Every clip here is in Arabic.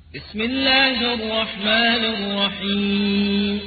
بسم الله الرحمن الرحيم.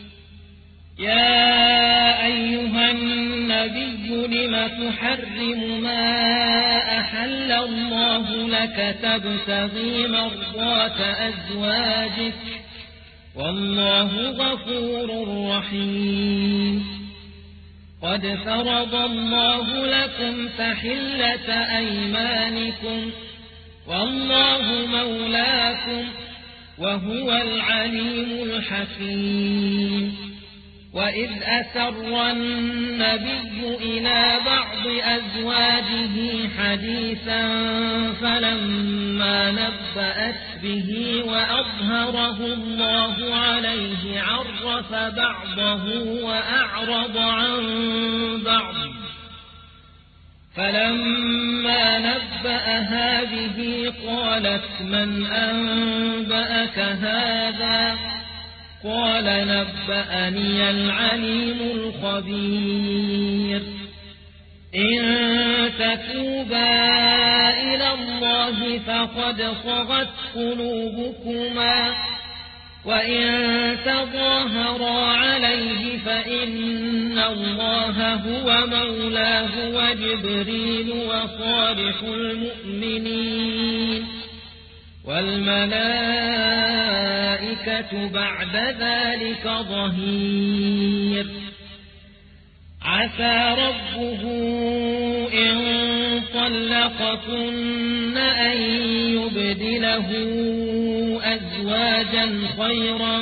يا أيها النبي لم تحرم ما أحل الله لك تبتغي مرضات أزواجك والله غفور رحيم. قد فرض الله لكم تحلة أيمانكم والله مولاكم وهو العليم الحكيم. وإذ أسر النبي إلى بعض أزواجه حديثا فلما نبأت به وأظهره الله عليه عرف بعضه وأعرض عن بعض. فلما نبأها به قالت من أنبأك هذا؟ قال نبأني العليم الخبير. إن تتوبا إلى الله فقد صغت قلوبكما وإن تظاهرا عليه فإن الله هو مولاه وجبريل وصالح المؤمنين والملائكة بعد ذلك ظهير. عسى ربه إن طلقكن أن يبدله أزواجا خيرا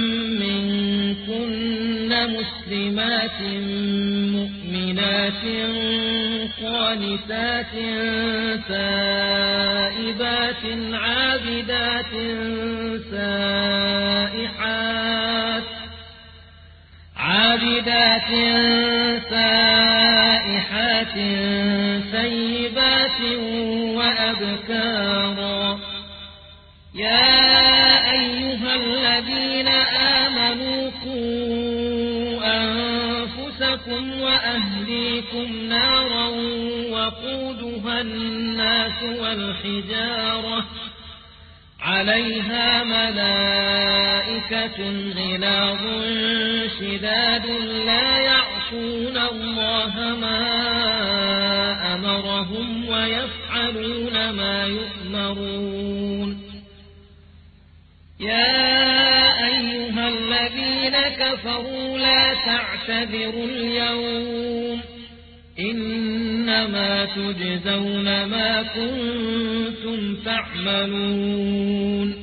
منكن مسلمات مؤمنات قانتات تائبات عابدات سائحات سيبات وأبكارا. يا أيها الذين آمنوا قوا أنفسكم وأهليكم نارا وقودها الناس والحجارة عليها ملائكة غلاظ شداد لا يعصون الله ما أمرهم ويفعلون ما يؤمرون. يا أيها الذين كفروا لا تعتذروا اليوم إنما تجزون ما كنتم تعملون.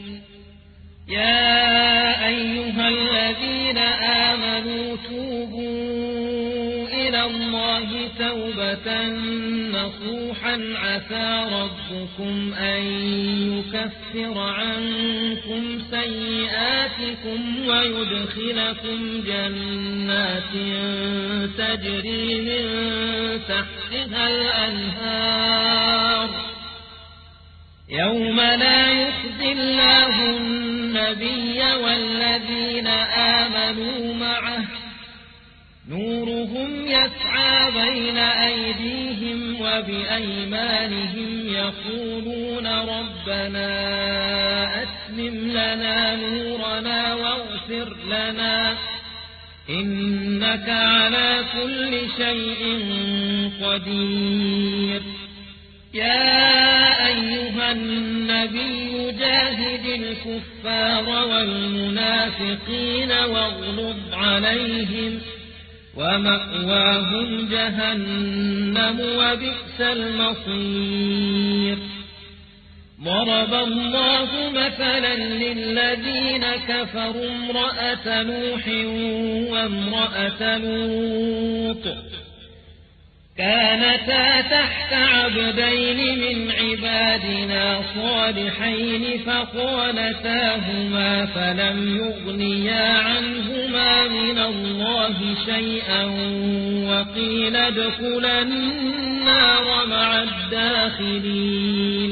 يا أيها الذين آمنوا توبوا إلى الله توبة نصوحا عسى ربكم أن يكفر عنكم سيئاتكم ويدخلكم جنات تجري من تحتها الأنهار يوم لا يخزي الله النبي والذين آمنوا معه نورهم يسعى بين أيديهم وبأيمانهم يقولون ربنا أتمم لنا نورنا واغفر لنا إنك على كل شيء قدير. يا أيها النبي جاهد الكفار والمنافقين واغلظ عليهم ومأواهم جهنم وبئس المصير. ضرب الله مثلا للذين كفروا امرأة نوح وامرأة لوط كانتا تحت عبدين من عبادنا صالحين فخانتاهما فلم يغنيا عنهما من الله شيئا وقيل ادخلا النار مع الداخلين.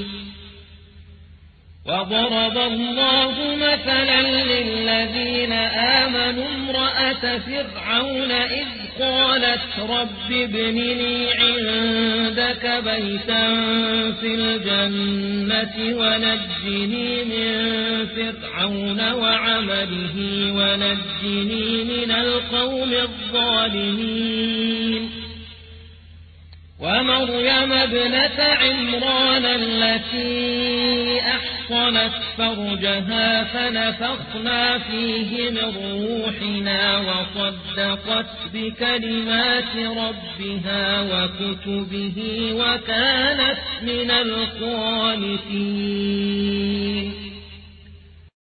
وضرب الله مثلا للذين آمنوا امرأة فرعون إذ قالت رب ابن لي عندك بيتا في الجنة ونجني من فرعون وعمله ونجني من القوم الظالمين ومريم ابنة عمران التي أحصنت فرجها فنفخنا فيه من روحنا وصدقت بكلمات ربها وكتبه وكانت من القانتين